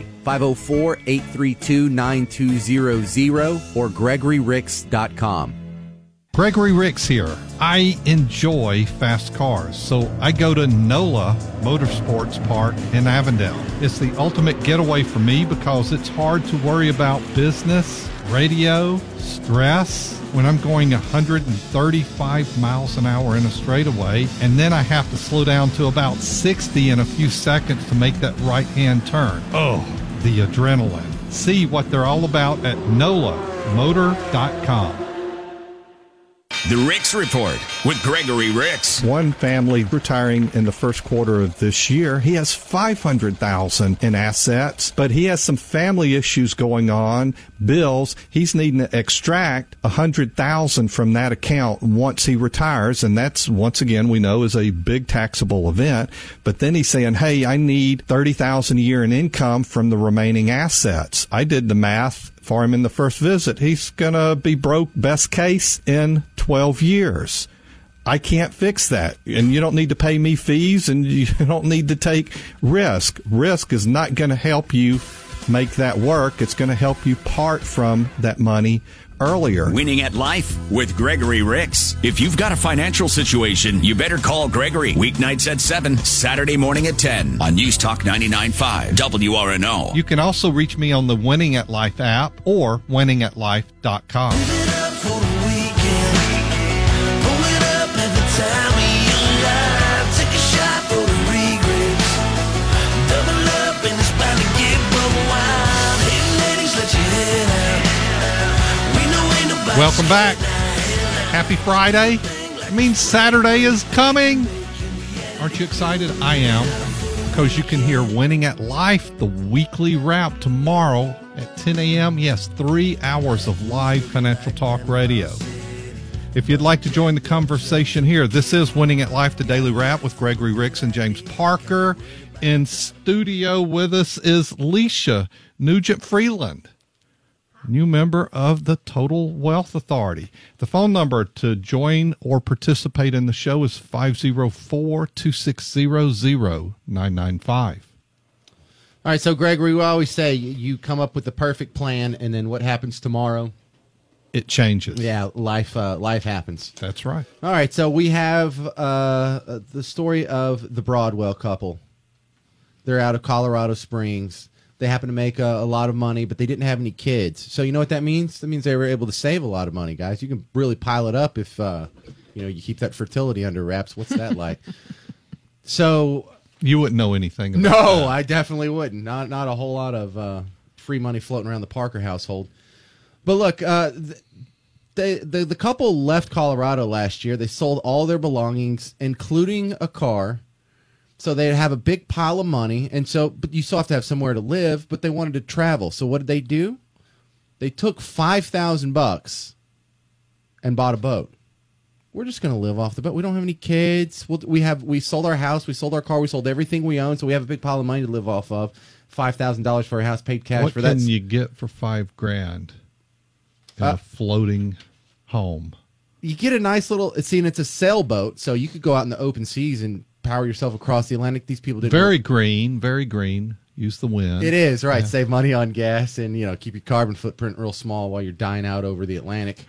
504-832-9200 or GregoryRicks.com. Gregory Ricks here. I enjoy fast cars, so I go to NOLA Motorsports Park in Avondale. It's the ultimate getaway for me because it's hard to worry about business, radio, stress when I'm going 135 miles an hour in a straightaway, and then I have to slow down to about 60 in a few seconds to make that right-hand turn. Oh, the adrenaline. See what they're all about at NOLAmotor.com. The Ricks Report with Gregory Ricks. One family retiring in the first quarter of this year, he has $500,000 in assets, but he has some family issues going on, bills. He's needing to extract $100,000 from that account once he retires, and that's, once again, we know is a big taxable event. But then he's saying, hey, I need $30,000 a year in income from the remaining assets. I did the math for him in the first visit. He's going to be broke, best case, in 12 years. I can't fix that. And you don't need to pay me fees, and you don't need to take risk. Risk is not going to help you make that work. It's going to help you part from that money earlier. Winning at Life with Gregory Ricks. If you've got a financial situation, you better call Gregory. Weeknights at 7, Saturday morning at 10 on News Talk 99.5 WRNO. You can also reach me on the Winning at Life app or winningatlife.com. Welcome back. Happy Friday. It means Saturday is coming. Aren't you excited? I am. Because you can hear Winning at Life, the weekly wrap, tomorrow at 10 a.m. Yes, 3 hours of live financial talk radio. If you'd like to join the conversation here, this is Winning at Life, the daily wrap with Gregory Ricks and James Parker. In studio with us is Leisha Nugent Freeland, new member of the Total Wealth Authority. The phone number to join or participate in the show is 504-260-0995. All right, so Gregory, we always say you come up with the perfect plan, and then what happens tomorrow? It changes. Yeah, life happens. That's right. All right, so we have the story of the Broadwell couple. They're out of Colorado Springs. They happen to make a lot of money, but they didn't have any kids. So you know what that means? That means they were able to save a lot of money, guys. You can really pile it up if you keep that fertility under wraps. What's that like? So you wouldn't know anything about No, that. I definitely wouldn't. Not a whole lot of free money floating around the Parker household. But look, the couple left Colorado last year. They sold all their belongings, including a car. So they'd have a big pile of money, but you still have to have somewhere to live, but they wanted to travel. So what did they do? They took $5,000 and bought a boat. We're just going to live off the boat. We don't have any kids. We sold our house, we sold our car, we sold everything we own, so we have a big pile of money to live off of. $5,000 for a house, paid cash for that. What can you get for $5,000 in a floating home? You get a nice little, it's a sailboat, so you could go out in the open seas and power yourself across the Atlantic. These people did very green. Use the wind. It is right. Yeah. Save money on gas and keep your carbon footprint real small while you're dying out over the Atlantic.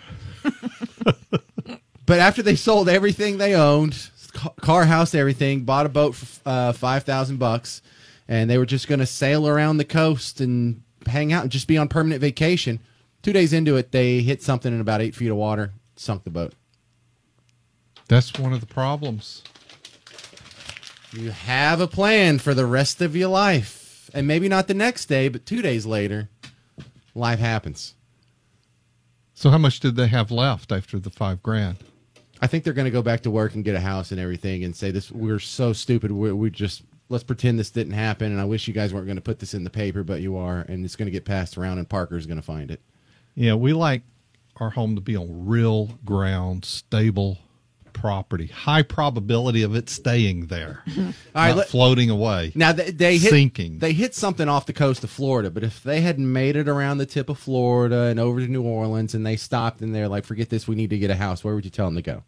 But after they sold everything they owned, car, house, everything, bought a boat for $5,000, and they were just going to sail around the coast and hang out and just be on permanent vacation. 2 days into it, they hit something in about 8 feet of water, sunk the boat. That's one of the problems. You have a plan for the rest of your life. And maybe not the next day, but 2 days later, life happens. So how much did they have left after the $5,000? I think they're going to go back to work and get a house and everything and say, we're so stupid. Let's pretend this didn't happen. And I wish you guys weren't going to put this in the paper, but you are. And it's going to get passed around and Parker's going to find it. Yeah, we like our home to be on real ground, stable property, high probability of it staying there, not floating away. Now they sinking. They hit something off the coast of Florida, but if they had made it around the tip of Florida and over to New Orleans, and they stopped and they're like, "Forget this, we need to get a house," where would you tell them to go?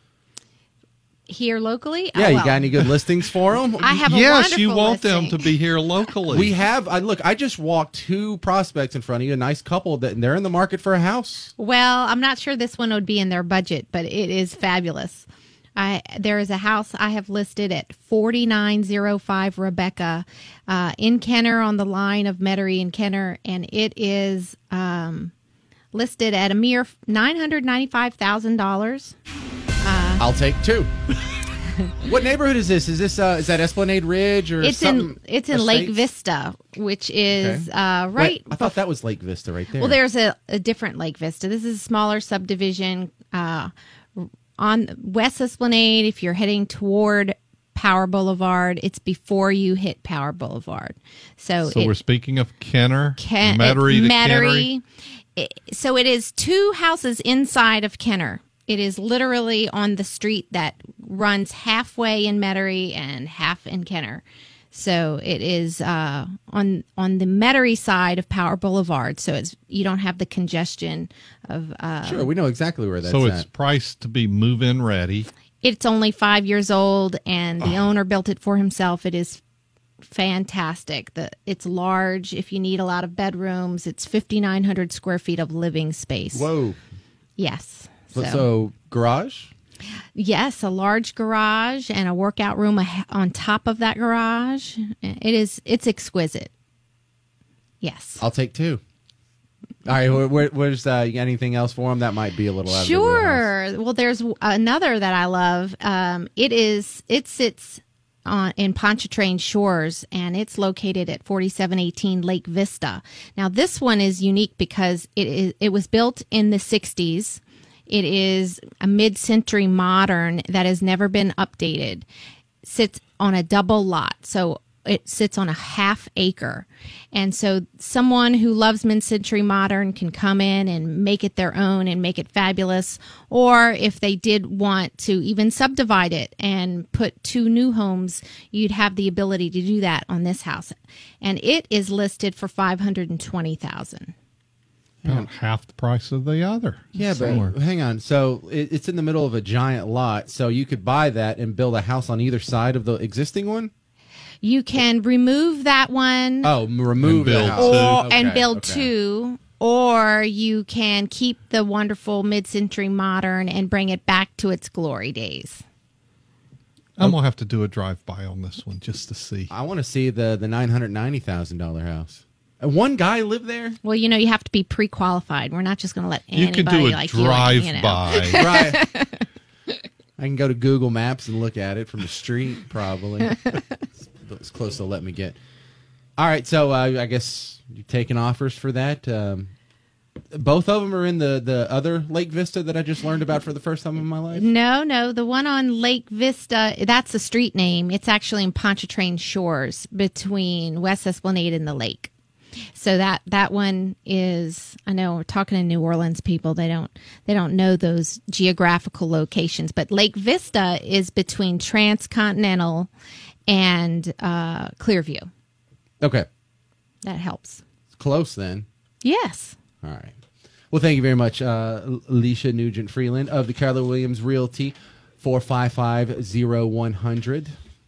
Here locally? Yeah, you got any good listings for them? I have a yes, you wonderful want listing. them to be here locally. We have. I just walked 2 prospects in front of you. A nice couple that they're in the market for a house. Well, I'm not sure this one would be in their budget, but it is fabulous. There is a house I have listed at 4905 Rebecca in Kenner on the line of Metairie and Kenner, and it is listed at a mere $995,000. I'll take 2. What neighborhood is this? Is that Esplanade Ridge or something? It's in Lake Vista, which is right. Wait, I thought that was Lake Vista right there. Well, there's a different Lake Vista. This is a smaller subdivision on West Esplanade. If you're heading toward Power Boulevard, it's before you hit Power Boulevard. So we're speaking of Kenner, Metairie to Kenner. So it is 2 houses inside of Kenner. It is literally on the street that runs halfway in Metairie and half in Kenner. So it is on the Metairie side of Power Boulevard. So you don't have the congestion of. Sure, we know exactly where that's at. So it's priced to be move-in ready. It's only 5 years old, and the owner built it for himself. It is fantastic. It's large. If you need a lot of bedrooms, it's 5,900 square feet of living space. Whoa. Yes. So garage? Yes, a large garage and a workout room on top of that garage. It's exquisite. Yes. I'll take 2. All right, where's you got anything else for them that might be a little out of the wheelhouse? Sure. Well, there's another that I love. It sits in Pontchartrain Shores, and it's located at 4718 Lake Vista. Now, this one is unique because it was built in the 60s. It is a mid-century modern that has never been updated. Sits on a double lot, so it sits on a half acre. And so someone who loves mid-century modern can come in and make it their own and make it fabulous. Or if they did want to even subdivide it and put 2 new homes, you'd have the ability to do that on this house. And it is listed for $520,000. About half the price of the other. Yeah, somewhere. but hang on. So it's in the middle of a giant lot. So you could buy that and build a house on either side of the existing one? You can remove that one. Oh, remove the house. And build 2. Or you can keep the wonderful mid-century modern and bring it back to its glory days. I'm going to have to do a drive-by on this one just to see. I want to see the $990,000 house. One guy lived there? Well, you have to be pre-qualified. We're not just going to let anybody you can do a like drive-by. Right. I can go to Google Maps and look at it from the street, probably. It's close to let me get. All right, so I guess you're taking offers for that. Both of them are in the other Lake Vista that I just learned about for the first time in my life? No. The one on Lake Vista, that's a street name. It's actually in Pontchartrain Shores between West Esplanade and the lake. So that one is, I know we're talking to New Orleans people, they don't know those geographical locations, but Lake Vista is between Transcontinental and Clearview. Okay. That helps. It's close then. Yes. All right. Well, thank you very much, Alicia Nugent Freeland of the Keller Williams Realty, 455-0100.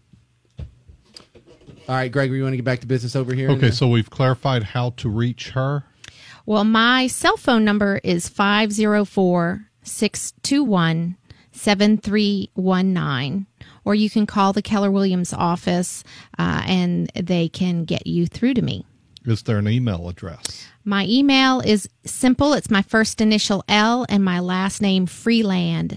All right, Gregory, you want to get back to business over here? Okay, so we've clarified how to reach her. Well, my cell phone number is 504-621-7319, or you can call the Keller Williams office and they can get you through to me. Is there an email address? My email is simple. It's my first initial L and my last name, Freeland,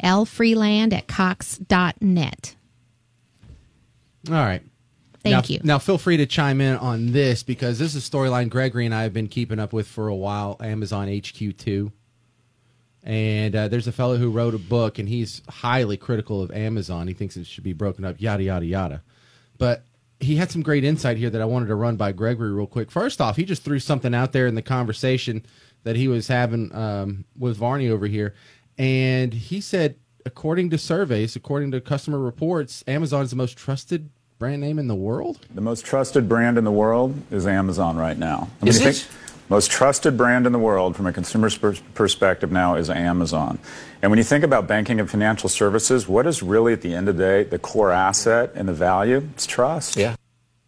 lfreeland@cox.net. All right. Thank you. Now, feel free to chime in on this because this is a storyline Gregory and I have been keeping up with for a while, Amazon HQ2. And there's a fellow who wrote a book, and he's highly critical of Amazon. He thinks it should be broken up, yada, yada, yada. But he had some great insight here that I wanted to run by Gregory real quick. First off, he just threw something out there in the conversation that he was having with Varney over here. And he said, according to surveys, according to customer reports, Amazon is the most trusted brand name in the world? The most trusted brand in the world is Amazon right now. Is it? Most trusted brand in the world from a consumer's perspective now is Amazon. And when you think about banking and financial services, what is really at the end of the day the core asset and the value? It's trust. Yeah.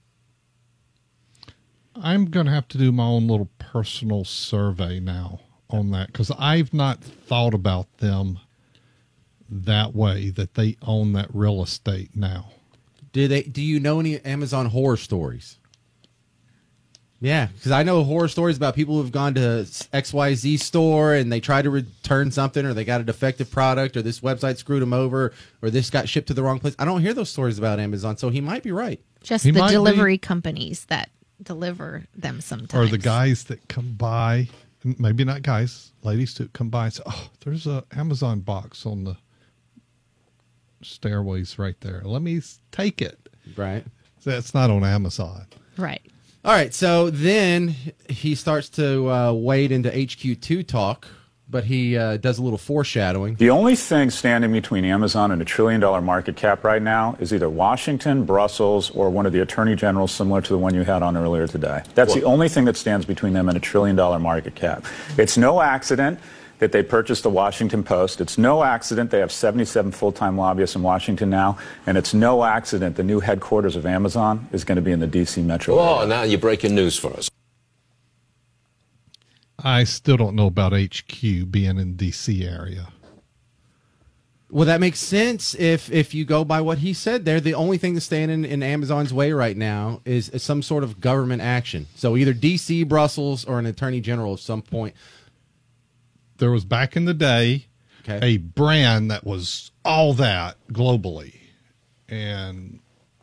I'm going to have to do my own little personal survey now on that because I've not thought about them that way, that they own that real estate now. Do you know any Amazon horror stories? Yeah, because I know horror stories about people who have gone to XYZ store and they try to return something, or they got a defective product, or this website screwed them over, or this got shipped to the wrong place. I don't hear those stories about Amazon, so he might be right. Just the delivery companies that deliver them sometimes. Or the guys that come by, maybe not guys, ladies too, come by and say, oh, there's an Amazon box on the stairways right there. Let me take it. Right. That's not on Amazon. Right. All right, so then he starts to wade into HQ2 talk, but he does a little foreshadowing. The only thing standing between Amazon and $1 trillion market cap right now is either Washington, Brussels, or one of the attorney generals similar to the one you had on earlier today. That's the only thing that stands between them and $1 trillion market cap. It's no accident that they purchased the Washington Post. It's no accident they have 77 full-time lobbyists in Washington now, and it's no accident the new headquarters of Amazon is going to be in the D.C. metro area. Oh, now you're breaking news for us. I still don't know about HQ being in D.C. area. Well, that makes sense if you go by what he said there. The only thing that's standing in Amazon's way right now is some sort of government action. So either D.C., Brussels, or an attorney general at some point. There was back in the day a brand that was all that globally. And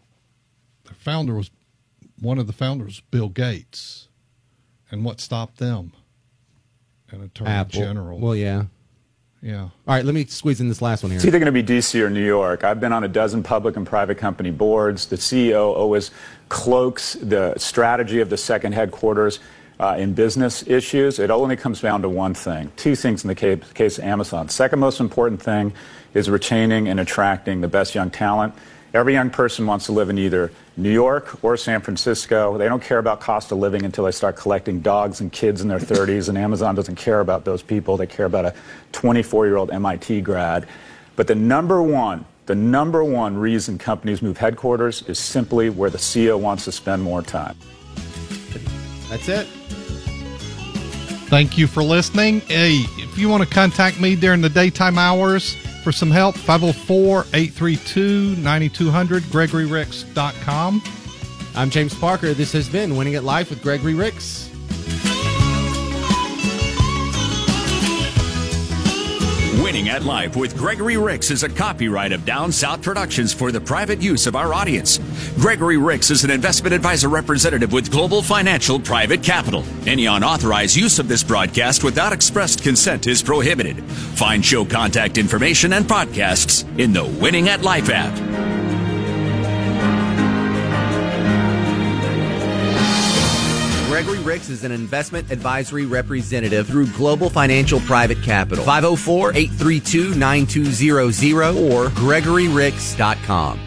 one of the founders was Bill Gates. And what stopped them? An attorney Apple. general. Well, yeah. Yeah. All right, let me squeeze in this last one here. It's either going to be D.C. or New York. I've been on a dozen public and private company boards. The CEO always cloaks the strategy of the second headquarters in business issues. It only comes down to one thing, two things in the case of Amazon. Second most important thing is retaining and attracting the best young talent. Every young person wants to live in either New York or San Francisco. They don't care about cost of living until they start collecting dogs and kids in their 30s, and Amazon doesn't care about those people. They care about a 24-year-old MIT grad. But the number one reason companies move headquarters is simply where the CEO wants to spend more time. That's it. Thank you for listening. Hey, if you want to contact me during the daytime hours for some help, 504-832-9200, GregoryRicks.com. I'm James Parker. This has been Winning at Life with Gregory Ricks. Winning at Life with Gregory Ricks is a copyright of Down South Productions for the private use of our audience. Gregory Ricks is an investment advisor representative with Global Financial Private Capital. Any unauthorized use of this broadcast without expressed consent is prohibited. Find show contact information and podcasts in the Winning at Life app. Gregory Ricks is an investment advisory representative through Global Financial Private Capital. 504-832-9200 or GregoryRicks.com.